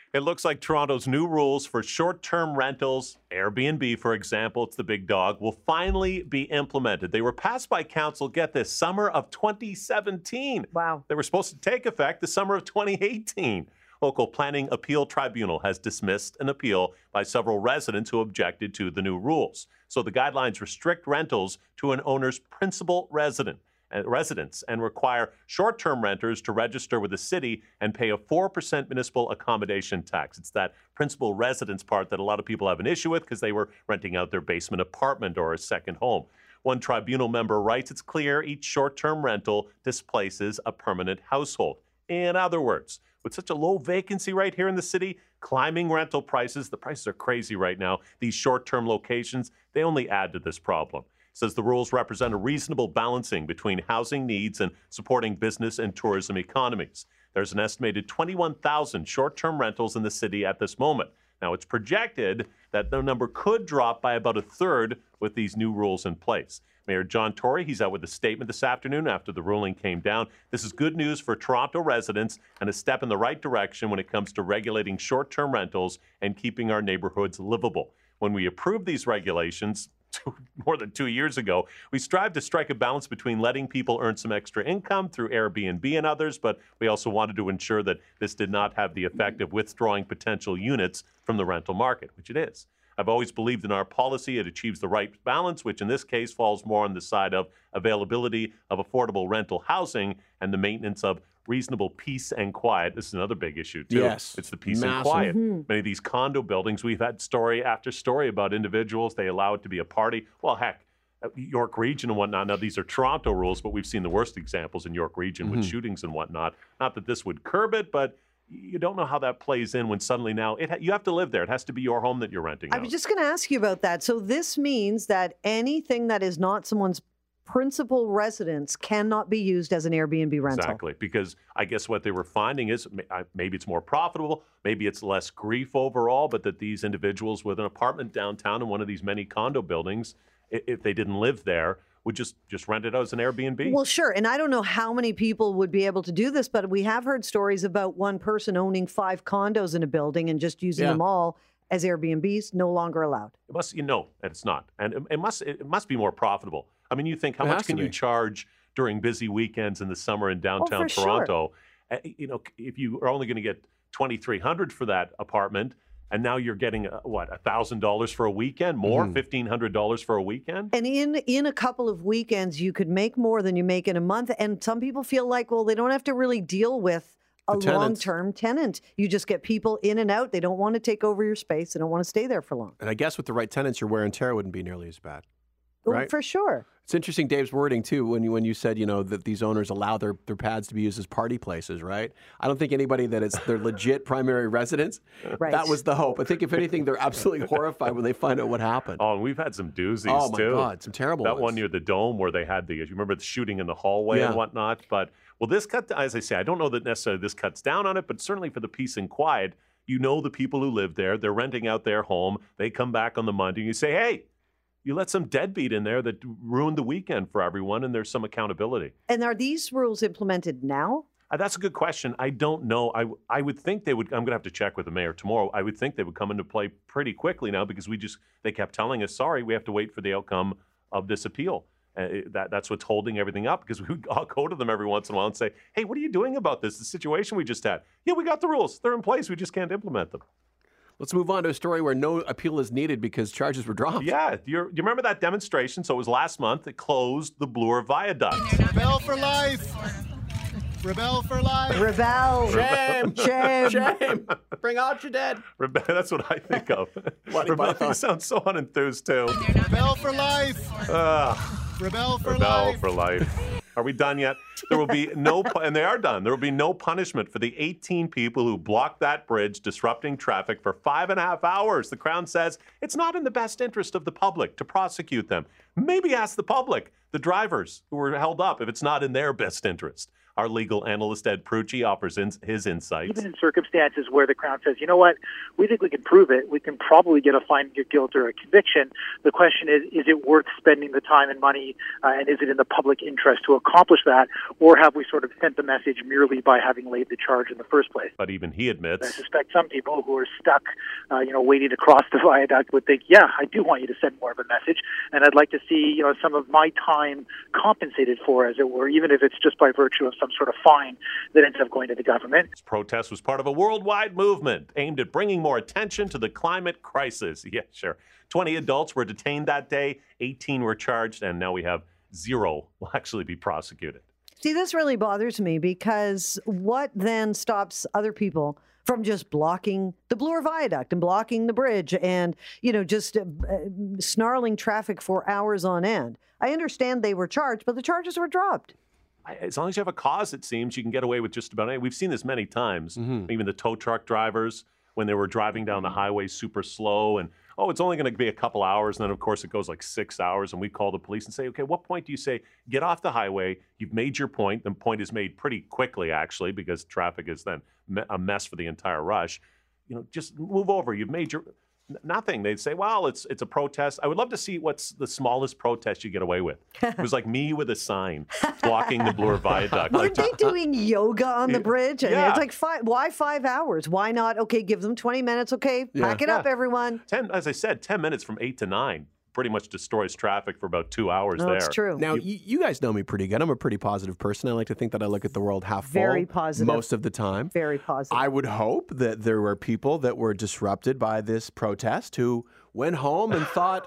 It looks like Toronto's new rules for short-term rentals, Airbnb, for example, it's the big dog, will finally be implemented. They were passed by council, get this, summer of 2017. Wow. They were supposed to take effect the summer of 2018. Local Planning Appeal Tribunal has dismissed an appeal by several residents who objected to the new rules. So the guidelines restrict rentals to an owner's principal residence and require short-term renters to register with the city and pay a 4% municipal accommodation tax. It's that principal residence part that a lot of people have an issue with because they were renting out their basement apartment or a second home. One tribunal member writes, it's clear each short-term rental displaces a permanent household. In other words, with such a low vacancy right here in the city, climbing rental prices, the prices are crazy right now. These short-term locations, they only add to this problem. Says the rules represent a reasonable balancing between housing needs and supporting business and tourism economies. There's an estimated 21,000 short-term rentals in the city at this moment. Now, it's projected that the number could drop by about a third with these new rules in place. Mayor John Tory, he's out with a statement this afternoon after the ruling came down. This is good news for Toronto residents and a step in the right direction when it comes to regulating short-term rentals and keeping our neighborhoods livable. When we approved these regulations, more than 2 years ago, we strived to strike a balance between letting people earn some extra income through Airbnb and others, but we also wanted to ensure that this did not have the effect of withdrawing potential units from the rental market, which it is. I've always believed in our policy. It achieves the right balance, which in this case falls more on the side of availability of affordable rental housing and the maintenance of reasonable peace and quiet. This is another big issue, too. Yes. It's the peace and quiet. Many of these condo buildings, we've had story after story about individuals. They allow it to be a party. Well, heck, York Region and whatnot. Now, these are Toronto rules, but we've seen the worst examples in York Region with shootings and whatnot. Not that this would curb it, but you don't know how that plays in when suddenly now you have to live there. It has to be your home that you're renting out. I was just going to ask you about that. So this means that anything that is not someone's principal residence cannot be used as an Airbnb rental. Exactly, because I guess what they were finding is maybe it's more profitable, maybe it's less grief overall, but that these individuals with an apartment downtown in one of these many condo buildings, if they didn't live there, would just rent it out as an Airbnb. Well, sure. And I don't know how many people would be able to do this, but we have heard stories about one person owning 5 condos in a building and just using them all as Airbnbs. No longer allowed. It must, it's not. And it must be more profitable. I mean, you think, how much can you charge during busy weekends in the summer in downtown Toronto? Sure. If you are only going to get $2,300 for that apartment, and now you're getting, $1,000 for a weekend, more, $1,500 for a weekend? And in a couple of weekends, you could make more than you make in a month. And some people feel like, well, they don't have to really deal with a long-term tenant. You just get people in and out. They don't want to take over your space. They don't want to stay there for long. And I guess with the right tenants, your wear and tear wouldn't be nearly as bad. Right? Oh, for sure. It's interesting, Dave's wording, too, when you said, that these owners allow their pads to be used as party places, right? I don't think anybody that it's their legit primary residence, that was the hope. I think, if anything, they're absolutely horrified when they find out what happened. Oh, and we've had some doozies, too. Oh, my God, some terrible ones. That one near the Dome where they had you remember the shooting in the hallway and whatnot? But, this as I say, I don't know that necessarily this cuts down on it, but certainly for the peace and quiet, the people who live there, they're renting out their home, they come back on the Monday, and you say, hey, you let some deadbeat in there that ruined the weekend for everyone, and there's some accountability. And are these rules implemented now? That's a good question. I don't know. I would think they would. I'm going to have to check with the mayor tomorrow. I would think they would come into play pretty quickly now because they kept telling us, sorry, we have to wait for the outcome of this appeal. That's what's holding everything up, because we all go to them every once in a while and say, hey, what are you doing about this? The situation we just had. Yeah, we got the rules. They're in place. We just can't implement them. Let's move on to a story where no appeal is needed because charges were dropped. Yeah. Do you remember that demonstration? So it was last month. It closed the Bloor Viaduct. Rebel for life. Rebel for life. Rebel. Shame. Shame. Shame. Bring out your dead. That's what I think of. Rebel sounds so unenthused, too. Rebel for life. Rebel for life. Rebel for life. Are we done yet? There will be and they are done. There will be no punishment for the 18 people who blocked that bridge, disrupting traffic for 5.5 hours. The Crown says it's not in the best interest of the public to prosecute them. Maybe ask the public, the drivers who were held up, if it's not in their best interest. Our legal analyst, Ed Prucci, offers his insights. Even in circumstances where the Crown says, you know what, we think we can prove it, we can probably get a finding of guilt or a conviction. The question is it worth spending the time and money, and is it in the public interest to accomplish that, or have we sort of sent the message merely by having laid the charge in the first place? But even he admits, I suspect some people who are stuck, waiting to cross the viaduct would think, yeah, I do want you to send more of a message, and I'd like to see, some of my time compensated for, as it were, even if it's just by virtue of some sort of fine that ends up going to the government. This protest was part of a worldwide movement aimed at bringing more attention to the climate crisis. Yeah, sure. 20 adults were detained that day, 18 were charged, and now we have 0 will actually be prosecuted. See, this really bothers me because what then stops other people from just blocking the Bloor Viaduct and blocking the bridge and, just snarling traffic for hours on end? I understand they were charged, but the charges were dropped. As long as you have a cause, it seems, you can get away with just about anything. We've seen this many times. Even the tow truck drivers, when they were driving down the highway super slow and, it's only going to be a couple hours. And then, of course, it goes like 6 hours. And we call the police and say, okay, what point do you say, get off the highway? You've made your point. The point is made pretty quickly, actually, because traffic is then a mess for the entire rush. Just move over. You've made your... Nothing. They'd say, well, it's a protest. I would love to see what's the smallest protest you get away with. It was like me with a sign blocking the Bloor Viaduct. Weren't they doing yoga on the bridge? And yeah. It's like, why 5 hours? Why not? Okay, give them 20 minutes. Okay, pack it up, everyone. 10, as I said, 10 minutes from 8 to 9 pretty much destroys traffic for about 2 hours there. That's true. Now, you guys know me pretty good. I'm a pretty positive person. I like to think that I look at the world half full. Very positive. Most of the time. Very positive. I would hope that there were people that were disrupted by this protest who went home and thought,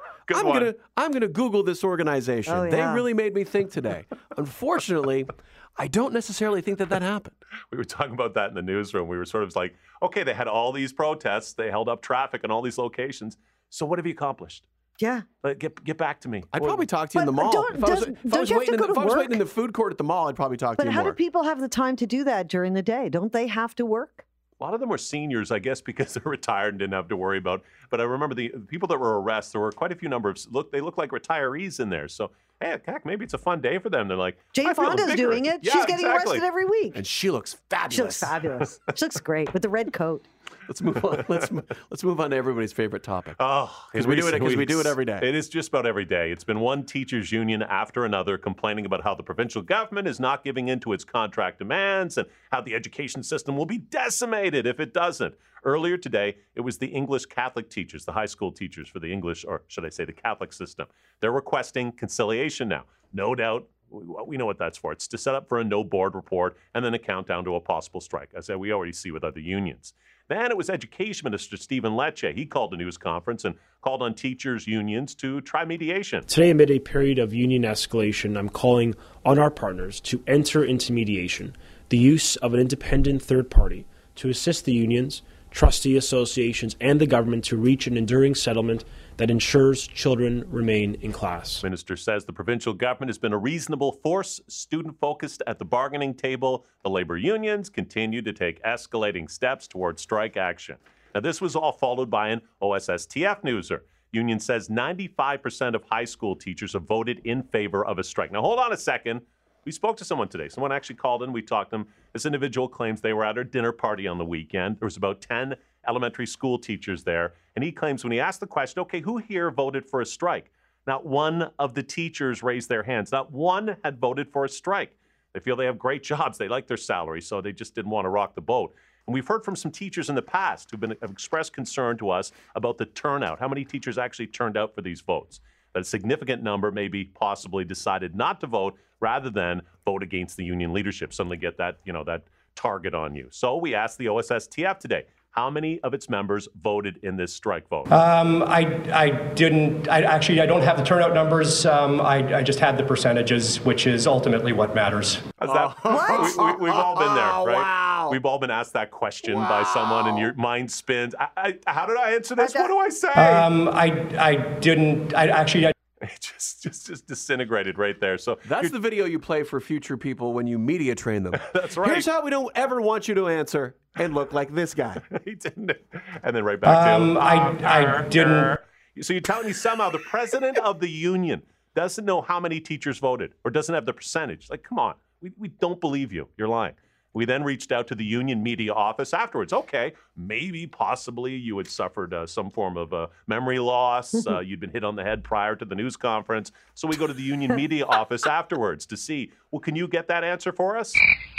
I'm gonna Google this organization. Oh, yeah. They really made me think today. Unfortunately, I don't necessarily think that happened. We were talking about that in the newsroom. We were sort of like, okay, they had all these protests. They held up traffic in all these locations. So what have you accomplished? Yeah. Get back to me. I'd probably talk to you in the mall. If I was waiting in the food court at the mall, I'd probably talk to you more. But how do people have the time to do that during the day? Don't they have to work? A lot of them were seniors, I guess, because they're retired and didn't have to worry about. But I remember the people that were arrested, there were quite a few they look like retirees in there. So, hey, heck, maybe it's a fun day for them. They're like, Jane Fonda's doing it. Yeah, she's getting arrested every week. And she looks fabulous. She looks fabulous. She looks great with the red coat. Let's move on. Let's move on to everybody's favorite topic. Oh, because we do it every day. It is just about every day. It's been one teachers union after another complaining about how the provincial government is not giving in to its contract demands and how the education system will be decimated if it doesn't. Earlier today, it was the English Catholic teachers, the high school teachers for the English, or should I say the Catholic system. They're requesting conciliation now. No doubt, we know what that's for. It's to set up for a no board report and then a countdown to a possible strike, as we already see with other unions. Then it was Education Minister Stephen Lecce. He called a news conference and called on teachers' unions to try mediation. Today, amid a period of union escalation, I'm calling on our partners to enter into mediation, the use of an independent third party to assist the unions, trustee associations, and the government to reach an enduring settlement that ensures children remain in class. The minister says the provincial government has been a reasonable force, student-focused at the bargaining table. The labor unions continue to take escalating steps towards strike action. Now, this was all followed by an OSSTF newser. Union says 95% of high school teachers have voted in favor of a strike. Now, hold on a second. We spoke to someone today. Someone actually called in. We talked to them. This individual claims they were at a dinner party on the weekend. There was about 10 elementary school teachers there. And he claims when he asked the question, okay, who here voted for a strike? Not one of the teachers raised their hands. Not one had voted for a strike. They feel they have great jobs. They like their salary, so they just didn't want to rock the boat. And we've heard from some teachers in the past have expressed concern to us about the turnout, how many teachers actually turned out for these votes. That a significant number maybe possibly decided not to vote rather than vote against the union leadership, suddenly get that, that target on you. So we asked the OSSTF today, how many of its members voted in this strike vote? I don't have the turnout numbers. I just had the percentages, which is ultimately what matters. We've all been there, right? Wow. We've all been asked that question by someone, and your mind spins. How did I answer this? What do I say? It just disintegrated right there. So that's the video you play for future people when you media train them. That's right. Here's how we don't ever want you to answer and look like this guy. He didn't. And then right back to I didn't. So you're telling me somehow the president of the union doesn't know how many teachers voted or doesn't have the percentage? Like, come on. We don't believe you. You're lying. We then reached out to the union media office afterwards. Okay, maybe, possibly, you had suffered some form of memory loss. You'd been hit on the head prior to the news conference. So we go to the union media office afterwards to see, well, can you get that answer for us?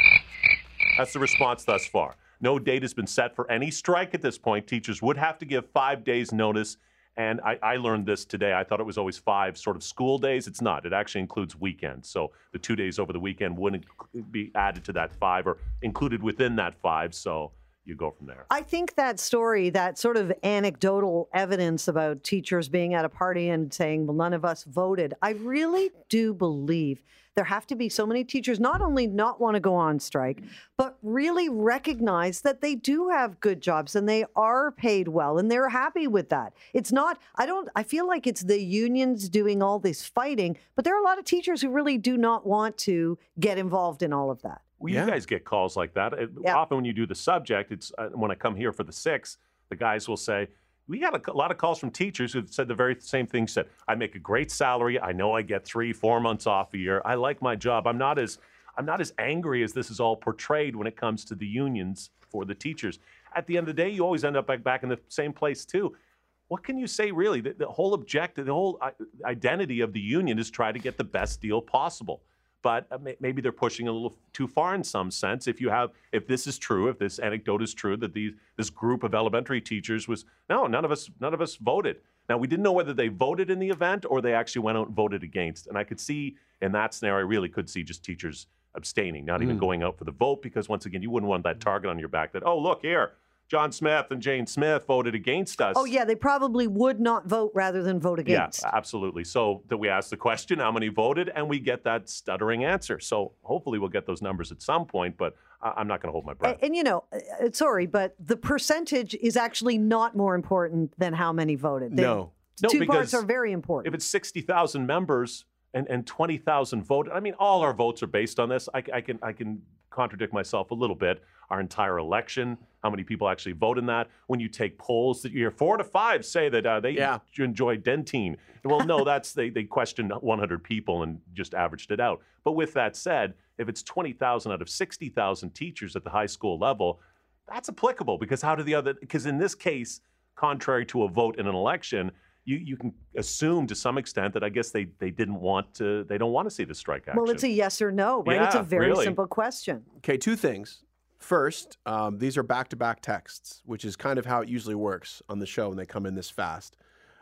That's the response thus far. No date has been set for any strike at this point. Teachers would have to give 5 days notice. And I learned this today. I thought it was always 5 sort of school days. It's not. It actually includes weekends. So the 2 days over the weekend wouldn't be added to that 5 or included within that 5. So you go from there. I think that story, that sort of anecdotal evidence about teachers being at a party and saying, well, none of us voted, I really do believe there have to be so many teachers not only not want to go on strike, but really recognize that they do have good jobs and they are paid well and they're happy with that. It's not, I feel like it's the unions doing all this fighting, but there are a lot of teachers who really do not want to get involved in all of that. Well, you guys get calls like that. Often when you do the subject, it's when I come here for the 6, the guys will say, we got a lot of calls from teachers who said the very same thing. Said, I make a great salary. I know I get 3-4 months off a year. I like my job. I'm not as angry as this is all portrayed when it comes to the unions for the teachers. At the end of the day, you always end up back in the same place too. What can you say really? The whole objective, the whole identity of the union is try to get the best deal possible. But maybe they're pushing a little too far in some sense. If this is true, if this anecdote is true, that this group of elementary teachers none of us voted. Now, we didn't know whether they voted in the event or they actually went out and voted against. And I could see in that scenario, I really could see just teachers abstaining, not even going out for the vote, because once again, you wouldn't want that target on your back that, oh, look here, John Smith and Jane Smith voted against us. Oh, yeah, they probably would not vote rather than vote against. Yeah, absolutely. So that we ask the question, how many voted, and we get that stuttering answer. So hopefully we'll get those numbers at some point, but I'm not going to hold my breath. And sorry, but the percentage is actually not more important than how many voted. No, two parts are very important. If it's 60,000 members and 20,000 voted, I mean, all our votes are based on this. I can contradict myself a little bit. Our entire election, how many people actually vote in that? When you take polls that you hear 4 to 5 say that they enjoy Dentine. Well, no, they questioned 100 people and just averaged it out. But with that said, if it's 20,000 out of 60,000 teachers at the high school level, that's applicable because because in this case, contrary to a vote in an election, you can assume to some extent that I guess they don't want to see the strike action. Well, it's a yes or no, right? Yeah, it's a very really simple question. Okay, 2 things. First, these are back-to-back texts, which is kind of how it usually works on the show when they come in this fast.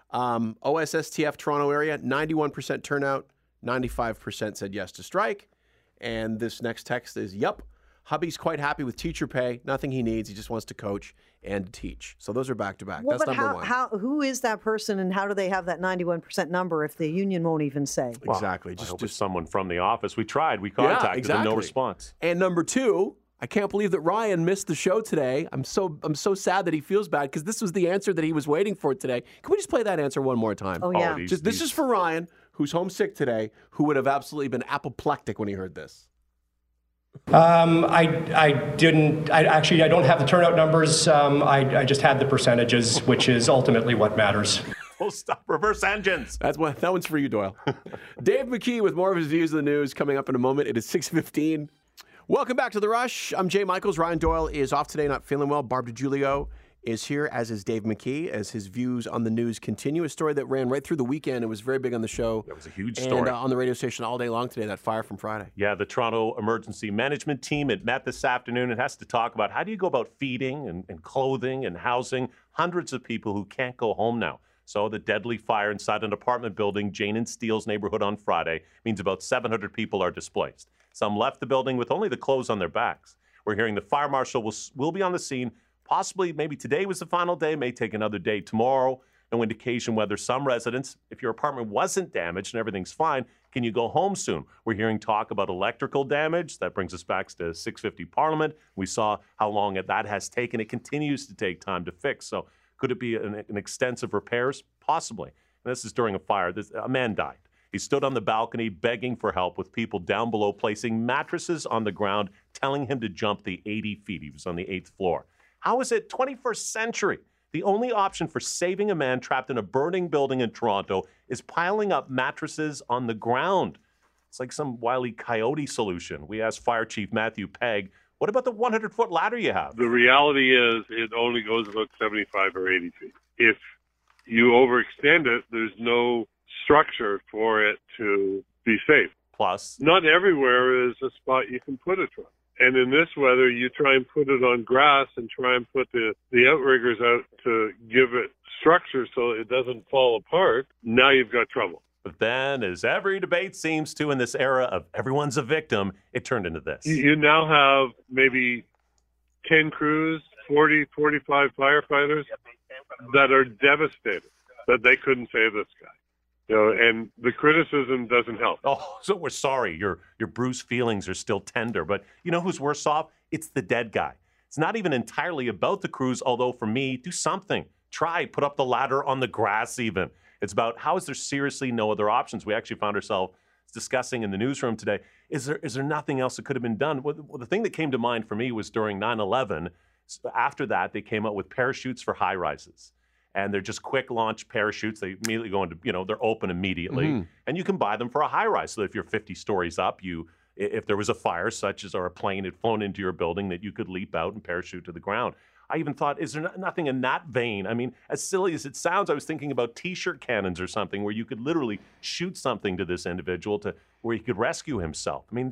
OSSTF Toronto area, 91% turnout, 95% said yes to strike. And this next text is, yup, hubby's quite happy with teacher pay. Nothing he needs. He just wants to coach and teach. So those are back-to-back. Well, that's but number one. Who is that person and how do they have that 91% number if the union won't even say? Well, exactly. Just someone from the office. We tried. We contacted them. No response. And number 2, I can't believe that Ryan missed the show today. I'm so sad that he feels bad because this was the answer that he was waiting for today. Can we just play that answer one more time? Oh, yeah. This is for Ryan, who's homesick today, who would have absolutely been apoplectic when he heard this. I don't have the turnout numbers. I just had the percentages, which is ultimately what matters. We'll stop reverse engines. That one's for you, Doyle. Dave McKee with more of his views of the news coming up in a moment. It is 6:15. Welcome back to The Rush. I'm Jay Michaels. Ryan Doyle is off today, not feeling well. Barb DiGiulio is here, as is Dave McKee, as his views on the news continue. A story that ran right through the weekend. It was very big on the show. It was a huge story. And on the radio station all day long today, that fire from Friday. Yeah, the Toronto Emergency Management Team, it met this afternoon. It has to talk about how do you go about feeding and clothing and housing hundreds of people who can't go home now. So the deadly fire inside an apartment building, Jane and Steele's neighborhood on Friday, means about 700 people are displaced. Some left the building with only the clothes on their backs. We're hearing the fire marshal will be on the scene. Possibly, maybe today was the final day, may take another day tomorrow. No indication whether some residents, if your apartment wasn't damaged and everything's fine, can you go home soon? We're hearing talk about electrical damage. That brings us back to 650 Parliament. We saw how long that has taken. It continues to take time to fix. So could it be an extensive repairs? Possibly. And this is during a fire. A man died. He stood on the balcony begging for help with people down below placing mattresses on the ground, telling him to jump the 80 feet. He was on the 8th floor. How is it 21st century? The only option for saving a man trapped in a burning building in Toronto is piling up mattresses on the ground. It's like some Wile E. Coyote solution. We asked Fire Chief Matthew Pegg, what about the 100-foot ladder you have? The reality is it only goes about 75 or 80 feet. If you overextend it, there's no structure for it to be safe. Plus, not everywhere is a spot you can put a truck. And in this weather, you try and put it on grass and try and put the outriggers out to give it structure so it doesn't fall apart. Now you've got trouble. But then, as every debate seems to in this era of everyone's a victim, it turned into this. You now have maybe 10 crews, 40, 45 firefighters that are devastated that they couldn't save this guy. You know, and the criticism doesn't help. Oh, so we're sorry. Your bruised feelings are still tender. But you know who's worse off? It's the dead guy. It's not even entirely about the crews, although for me, do something. Try, put up the ladder on the grass even. It's about how is there seriously no other options? We actually found ourselves discussing in the newsroom today, is there nothing else that could have been done? Well, the thing that came to mind for me was during 9/11. After that, they came out with parachutes for high rises. And they're just quick launch parachutes. They immediately go into, they're open immediately. And you can buy them for a high rise. So if you're 50 stories up, if there was a fire such as or a plane had flown into your building, that you could leap out and parachute to the ground. I even thought, is there nothing in that vein? I mean, as silly as it sounds, I was thinking about T-shirt cannons or something where you could literally shoot something to this individual where he could rescue himself. I mean,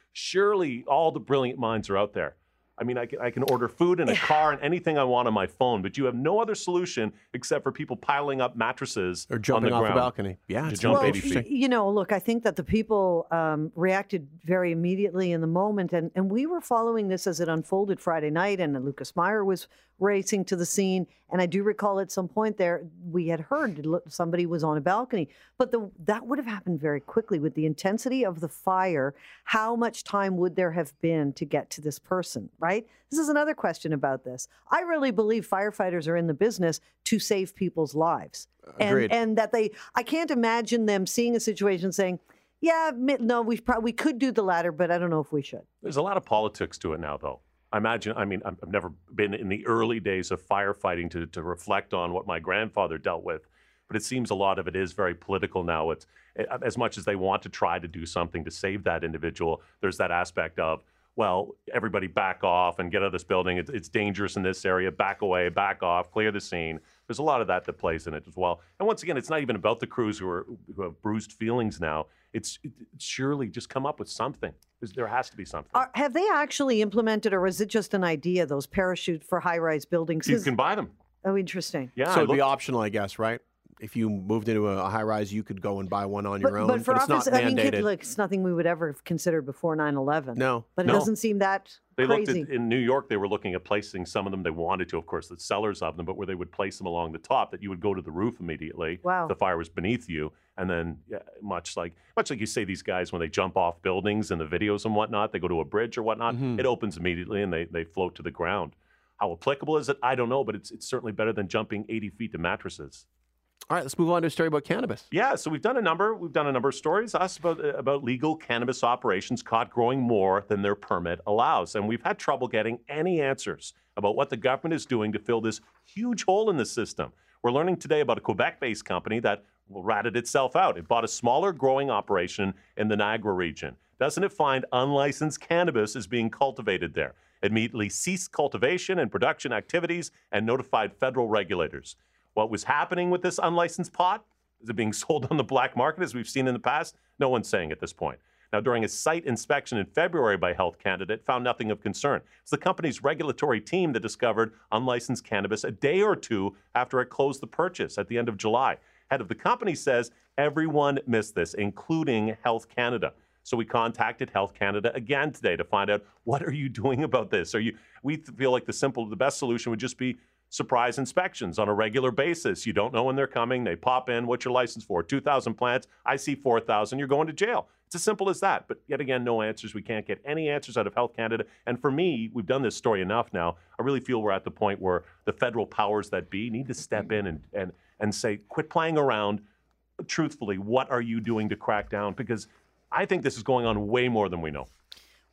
surely all the brilliant minds are out there. I mean, I can order food and a car and anything I want on my phone, but you have no other solution except for people piling up mattresses or jumping on the off ground. a balcony. Yeah, to jump 80 feet. Look, I think that the people reacted very immediately in the moment, and we were following this as it unfolded Friday night, and Lucas Meyer was racing to the scene. And I do recall at some point there, we had heard somebody was on a balcony, but that would have happened very quickly with the intensity of the fire. How much time would there have been to get to this person, right? This is another question about this. I really believe firefighters are in the business to save people's lives. And that I can't imagine them seeing a situation saying, yeah, no, we could do the ladder, but I don't know if we should. There's a lot of politics to it now, though. I've never been in the early days of firefighting to reflect on what my grandfather dealt with, but it seems a lot of it is very political now. It's as much as they want to try to do something to save that individual, there's that aspect of, well, everybody back off and get out of this building. It's dangerous in this area. Back away, back off, clear the scene. There's a lot of that plays in it as well. And once again, it's not even about the crews who have bruised feelings now. It's surely just come up with something. There has to be something. Have they actually implemented, or is it just an idea, those parachutes for high-rise buildings? You can buy them. Oh, interesting. Yeah, so it'd be optional, I guess, right? If you moved into a high-rise, you could go and buy one on your own. But for it's office, not mandated. It's nothing we would ever have considered before 9/11. No. But it doesn't seem that crazy. In New York, they were looking at placing some of them. They wanted to, of course, the sellers of them, but where they would place them along the top, that you would go to the roof immediately. Wow. The fire was beneath you. And then much like you say these guys when they jump off buildings in the videos and whatnot, they go to a bridge or whatnot, it opens immediately and they float to the ground. How applicable is it? I don't know, but it's certainly better than jumping 80 feet to mattresses. All right, let's move on to a story about cannabis. Yeah, so we've done a number of stories about legal cannabis operations caught growing more than their permit allows. And we've had trouble getting any answers about what the government is doing to fill this huge hole in the system. We're learning today about a Quebec-based company that ratted itself out. It bought a smaller growing operation in the Niagara region. Doesn't it find unlicensed cannabis is being cultivated there? It immediately ceased cultivation and production activities and notified federal regulators. What was happening with this unlicensed pot? Is it being sold on the black market as we've seen in the past? No one's saying at this point. Now, during a site inspection in February by Health Canada, it found nothing of concern. It's the company's regulatory team that discovered unlicensed cannabis a day or two after it closed the purchase at the end of July. Head of the company says everyone missed this, including Health Canada. So we contacted Health Canada again today to find out, what are you doing about this? We feel like the best solution would just be surprise inspections on a regular basis. You don't know when they're coming. They pop in. What's your license for? 2,000 plants. I see 4,000. You're going to jail. It's as simple as that. But yet again, no answers. We can't get any answers out of Health Canada. And for me, we've done this story enough now. I really feel we're at the point where the federal powers that be need to step in and say, quit playing around. Truthfully, what are you doing to crack down? Because I think this is going on way more than we know.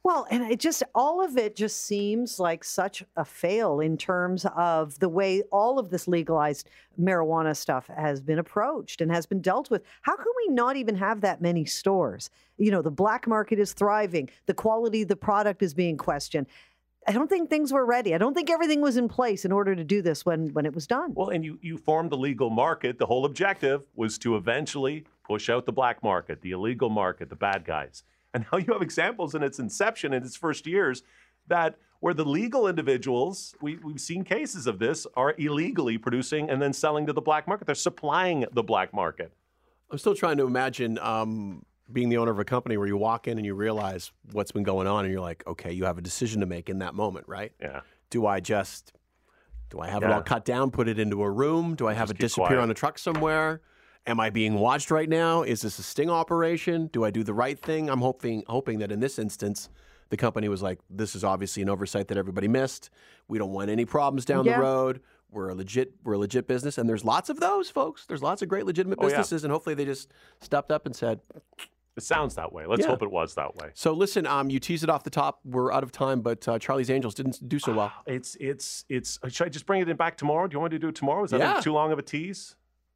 Well, and all of it just seems like such a fail in terms of the way all of this legalized marijuana stuff has been approached and has been dealt with. How can we not even have that many stores? You know, the black market is thriving. The quality of the product is being questioned. I don't think things were ready. I don't think everything was in place in order to do this when it was done. Well, and you formed the legal market. The whole objective was to eventually push out the black market, the illegal market, the bad guys. And now you have examples in its inception, in its first years, that where the legal individuals, we've seen cases of this, are illegally producing and then selling to the black market. They're supplying the black market. I'm still trying to imagine being the owner of a company where you walk in and you realize what's been going on and you're like, okay, you have a decision to make in that moment, right? Yeah. Do I have it all cut down, put it into a room? Do I have it disappear quiet on a truck somewhere? Am I being watched right now? Is this a sting operation? Do I do the right thing? I'm hoping that in this instance, the company was like, this is obviously an oversight that everybody missed. We don't want any problems down the road. We're a legit business. And there's lots of those, folks. There's lots of great legitimate businesses. And hopefully they just stepped up and said, it sounds that way. Let's hope it was that way. So listen, you teased it off the top. We're out of time, but Charlie's Angels didn't do so well. Should I just bring it back tomorrow? Do you want me to do it tomorrow? Is that too long of a tease?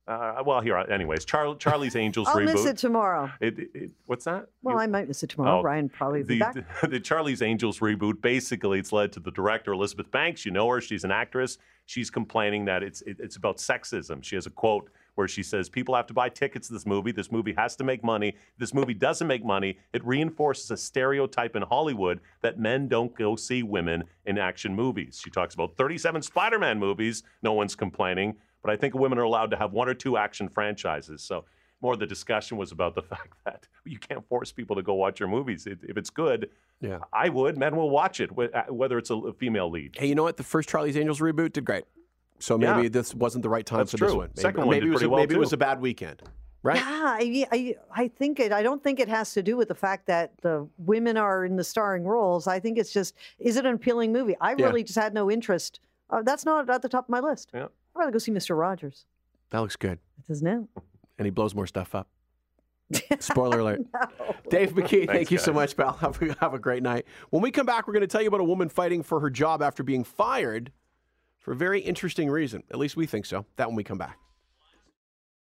Anyways, Charlie's Angels I'll reboot. miss it tomorrow. What's that? Well, I might miss it tomorrow. Ryan probably be back. The Charlie's Angels reboot, basically, it's led to the director, Elizabeth Banks. You know her. She's an actress. She's complaining that it's about sexism. She has a quote where she says, people have to buy tickets to this movie. This movie has to make money. If this movie doesn't make money, it reinforces a stereotype in Hollywood that men don't go see women in action movies. She talks about 37 Spider-Man movies. No one's complaining. But I think women are allowed to have one or two action franchises. So more the discussion was about the fact that you can't force people to go watch your movies. If it's good, I would. Men will watch it, whether it's a female lead. Hey, you know what? The first Charlie's Angels reboot did great. So maybe this wasn't the right time for this one. Second one did pretty well, maybe it was a bad weekend, right? Yeah, I don't think it has to do with the fact that the women are in the starring roles. I think it's just, is it an appealing movie? I really just had no interest. That's not at the top of my list. Yeah. I'd rather go see Mr. Rogers. That looks good. It does now. And he blows more stuff up. Spoiler alert. No. Dave McKee, thank you so much, pal. Have a great night. When we come back, we're going to tell you about a woman fighting for her job after being fired for a very interesting reason. At least we think so. That when we come back.